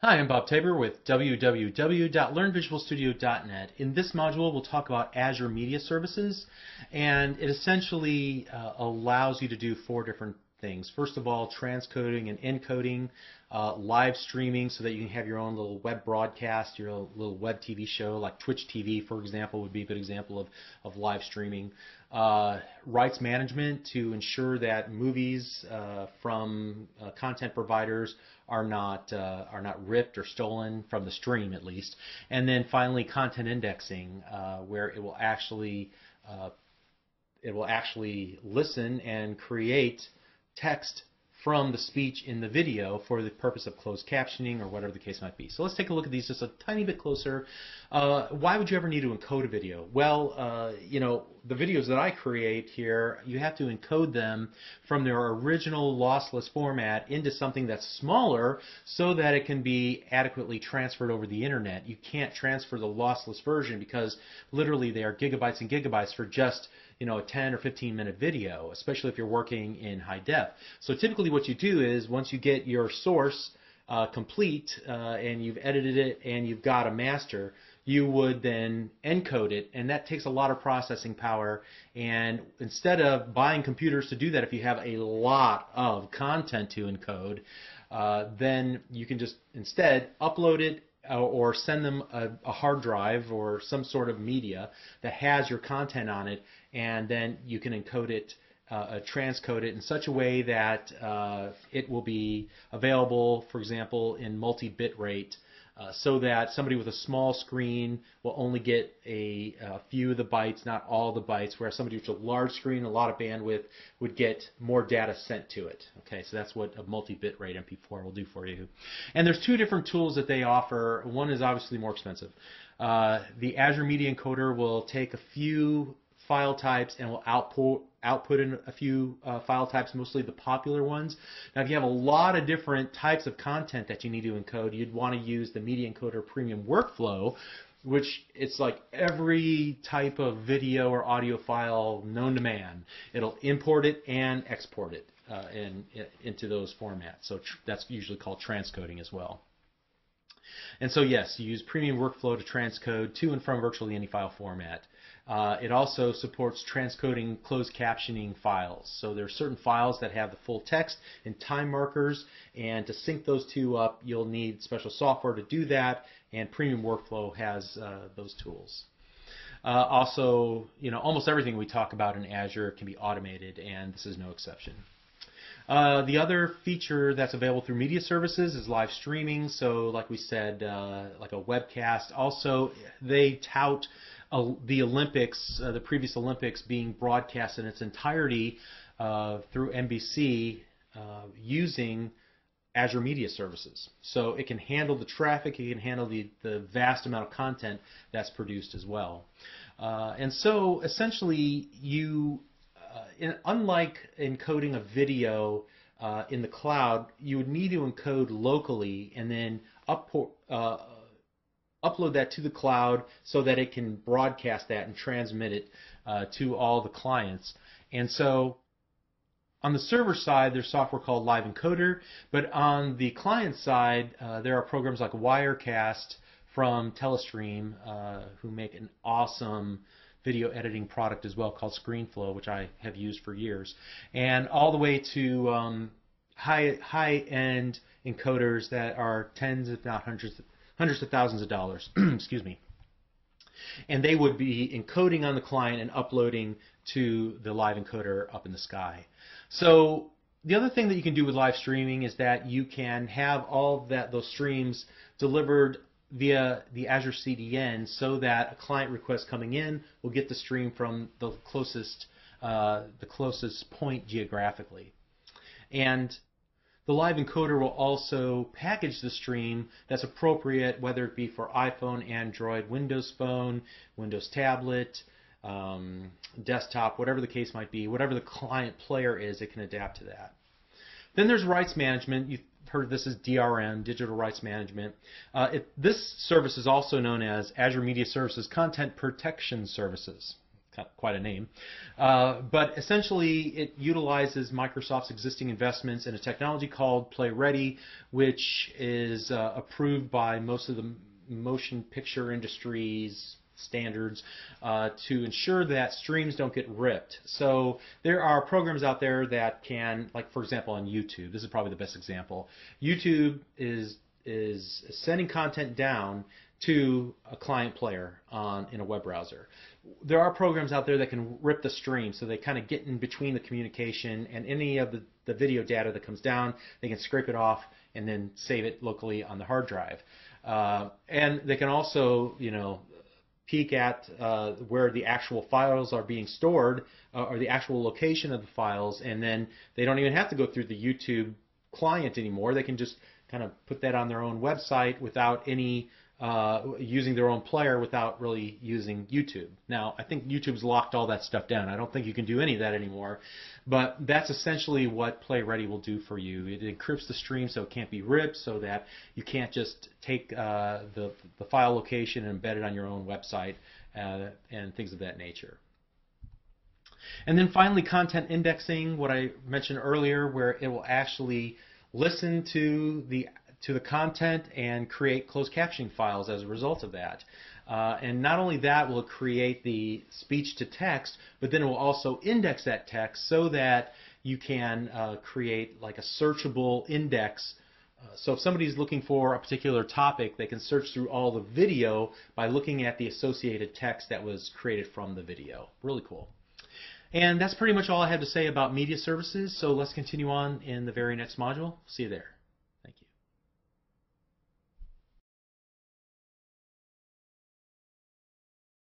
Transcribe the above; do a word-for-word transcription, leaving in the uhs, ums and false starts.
Hi, I'm Bob Tabor with w w w dot learn visual studio dot net. In this module, we'll talk about Azure Media Services, and it essentially uh, allows you to do four different things. First of all, transcoding and encoding, uh, live streaming so that you can have your own little web broadcast, your own little web T V show, like Twitch T V, for example, would be a good example of, of live streaming. Uh, rights management to ensure that movies uh, from uh, content providers are not uh, are not ripped or stolen from the stream, at least. And then finally, content indexing, uh, where it will actually uh, it will actually listen and create text from the speech in the video for the purpose of closed captioning or whatever the case might be. So let's take a look at these just a tiny bit closer. Uh, why would you ever need to encode a video? Well, uh, you know, the videos that I create here, you have to encode them from their original lossless format into something that's smaller so that it can be adequately transferred over the internet. You can't transfer the lossless version because literally they are gigabytes and gigabytes for just you know, a ten or fifteen minute video, especially if you're working in high def. So typically what you do is once you get your source uh, complete uh, and you've edited it and you've got a master, you would then encode it, and that takes a lot of processing power. And instead of buying computers to do that, if you have a lot of content to encode, uh, then you can just instead upload it or send them a, a hard drive or some sort of media that has your content on it, and then you can encode it, uh, transcode it in such a way that uh, it will be available, for example, in multi-bit rate, uh, so that somebody with a small screen will only get a, a few of the bytes, not all the bytes, whereas somebody with a large screen, a lot of bandwidth, would get more data sent to it. Okay, so that's what a multi-bit rate M P four will do for you. And there's two different tools that they offer. One is obviously more expensive. Uh, the Azure Media Encoder will take a few file types and will output output in a few uh, file types, mostly the popular ones. Now, if you have a lot of different types of content that you need to encode, you'd want to use the Media Encoder Premium Workflow, which it's like every type of video or audio file known to man. It'll import it and export it uh, in, in, into those formats. So tr that's usually called transcoding as well. And so yes, you use Premium Workflow to transcode to and from virtually any file format. Uh, it also supports transcoding closed captioning files. So there are certain files that have the full text and time markers, and to sync those two up, you'll need special software to do that, and Premium Workflow has uh, those tools. Uh, also, you know, almost everything we talk about in Azure can be automated, and this is no exception. Uh, the other feature that's available through media services is live streaming. So like we said, uh, like a webcast. Also, they tout uh, the Olympics, uh, the previous Olympics being broadcast in its entirety uh, through N B C uh, using Azure Media Services. So it can handle the traffic, it can handle the, the vast amount of content that's produced as well. Uh, and so essentially you Uh, in, unlike encoding a video uh, in the cloud, you would need to encode locally and then up, uh, upload that to the cloud so that it can broadcast that and transmit it uh, to all the clients. And so on the server side, there's software called Live Encoder, but on the client side, uh, there are programs like Wirecast from Telestream, uh, who make an awesome video editing product as well called ScreenFlow, which I have used for years, and all the way to um, high high-end encoders that are tens, if not hundreds, hundreds of thousands of dollars. Excuse me. And they would be encoding on the client and uploading to the live encoder up in the sky. So the other thing that you can do with live streaming is that you can have all that those streams delivered via the Azure C D N, so that a client request coming in will get the stream from the closest uh, the closest point geographically. And the live encoder will also package the stream that's appropriate, whether it be for iPhone, Android, Windows Phone, Windows Tablet, um, desktop, whatever the case might be, whatever the client player is, it can adapt to that. Then there's rights management. You've heard of this as D R M, Digital Rights Management. Uh, it, this service is also known as Azure Media Services Content Protection Services. quite a name. Uh, but essentially, it utilizes Microsoft's existing investments in a technology called PlayReady, which is uh, approved by most of the motion picture industry's standards uh, to ensure that streams don't get ripped. So there are programs out there that can, like for example on YouTube, this is probably the best example. YouTube is is sending content down to a client player on in a web browser. There are programs out there that can rip the stream, so they kind of get in between the communication and any of the, the video data that comes down, they can scrape it off and then save it locally on the hard drive. Uh, and they can also, you know, peek at uh, where the actual files are being stored uh, or the actual location of the files, and then they don't even have to go through the YouTube client anymore. They can just kind of put that on their own website without any Uh, using their own player without really using YouTube. Now, I think YouTube's locked all that stuff down. I don't think you can do any of that anymore. But that's essentially what PlayReady will do for you. It encrypts the stream so it can't be ripped, so that you can't just take uh, the, the file location and embed it on your own website uh, and things of that nature. And then finally, content indexing, what I mentioned earlier, where it will actually listen to the to the content and create closed captioning files as a result of that. Uh, and not only that will it create the speech to text, but then it will also index that text so that you can uh, create like a searchable index. Uh, so if somebody's looking for a particular topic, they can search through all the video by looking at the associated text that was created from the video. Really cool. And that's pretty much all I have to say about media services, so let's continue on in the very next module. See you there.